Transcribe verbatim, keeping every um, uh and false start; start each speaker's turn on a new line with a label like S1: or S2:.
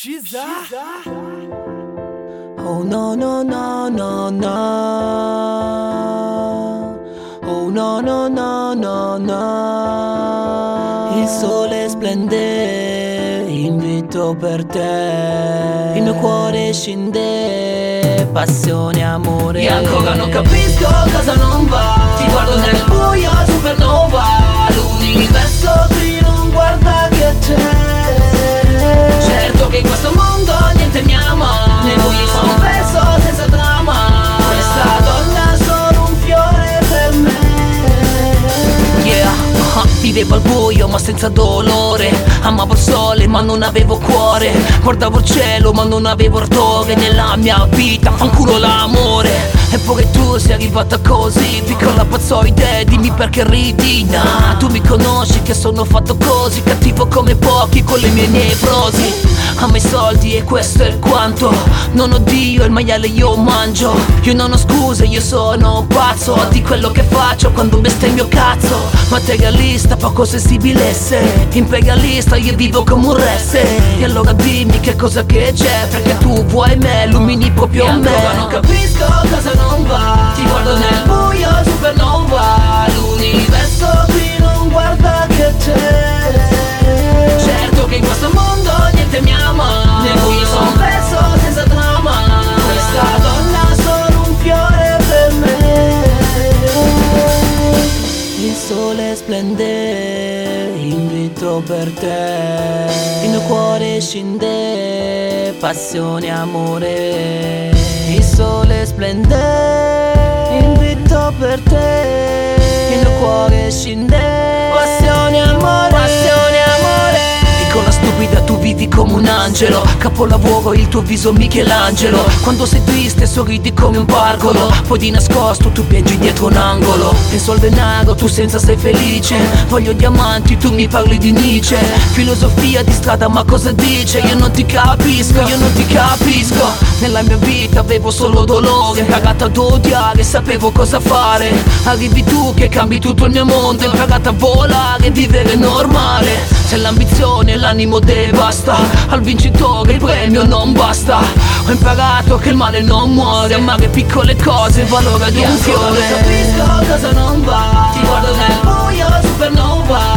S1: Shiza.
S2: Oh no no no no no. Oh no no no no no. Il sole splende, invito per te. Il mio cuore scende, passione, amore.
S3: Io ancora non capisco cosa non va. Ti guardo nel buio, supernova. L'universo qui non guarda che c'è. Certo che in questo mondo niente mi ama. Nei bui sono un verso senza dramma. Questa donna è solo un fiore per me.
S2: Yeah, uh-huh. Vivevo al buio ma senza dolore. Amavo il sole ma non avevo cuore. Guardavo il cielo ma non avevo ardore. Nella mia vita fanculo l'amore. Eppure tu sei arrivata così, piccola pazzoide, dimmi perché ridi. Nah, tu mi conosci che sono fatto così, cattivo come pochi con le mie nevrosi. Amo i soldi e questo è il quanto. Non ho Dio, il maiale io mangio. Io non ho scuse, io sono pazzo di quello che faccio quando bestemmio cazzo. Materialista, poco sensibile se imperialista, io vivo come un re se. E allora dimmi che cosa che c'è, perché tu vuoi me, illumini proprio
S3: Io
S2: me.
S3: ancora non capisco cosa non va. Ti guardo nel buio, supernova. L'universo qui non guarda che c'è. Certo che in questo mondo niente mi ama. Nel buio sono un verso senza dramma. Questa donna è solo un fiore per me.
S2: Il sole splende, invito per te. Il mio cuore scende, passione, amore. Il sole splende, invito per te. Il mio cuore scende, passione, amore. Passione, amore. Piccola stupida, tu vivi come un angelo. Capolavoro, il tuo viso Michelangelo. Quando sei triste sorridi come un pargolo. Poi di nascosto tu piangi dietro un angolo. Penso al denaro, tu senza sei felice. Voglio diamanti, tu mi parli di Nietzsche. Filosofia di strada, ma cosa dice? Io non ti capisco, io non ti capisco. Nella mia vita avevo solo dolore. Imparato ad odiare, sapevo cosa fare. Arrivi tu che cambi tutto il mio mondo. Imparato a volare, vivere normale. Se l'ambizione l'animo devasta, al vincitore il premio non basta. Ho imparato che il male non muore. Amare piccole cose, il valore di un fiore.
S3: Non capisco cosa non va. Ti guardo nel buio, supernova.